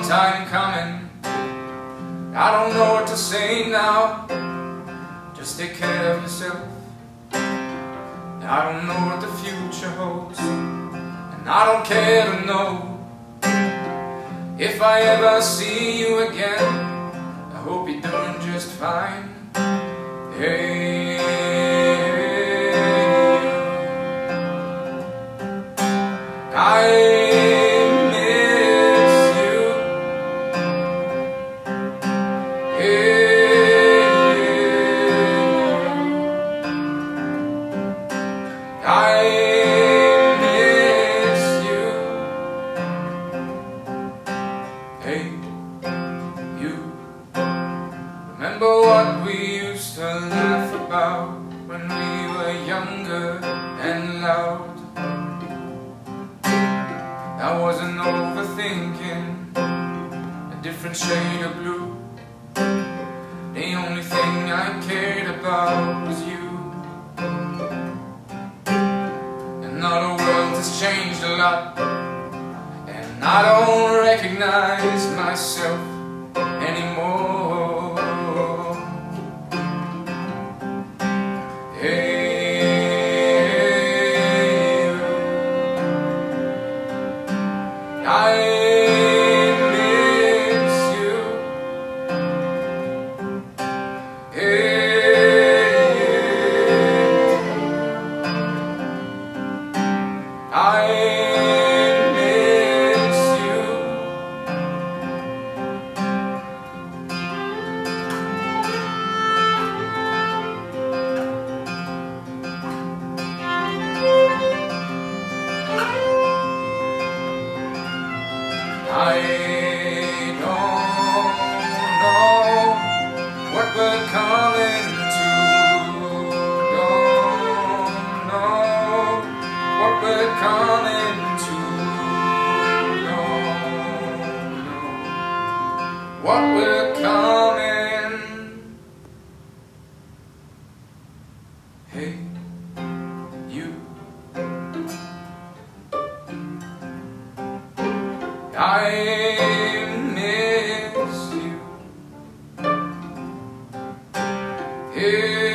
time coming. I don't know what to say now. Just take care of yourself. I don't know what the future holds, and I don't care to know. If I ever see you again, I hope you're doing just fine. Hey, I remember what we used to laugh about when we were younger and loud. I wasn't overthinking a different shade of blue. The only thing I cared about was you. And now the world has changed a lot, and I don't recognize myself anymore. I miss you. I miss you. I don't know what we're coming to. Don't know what we're coming to. Don't know what we're coming. Hey, you. I miss you.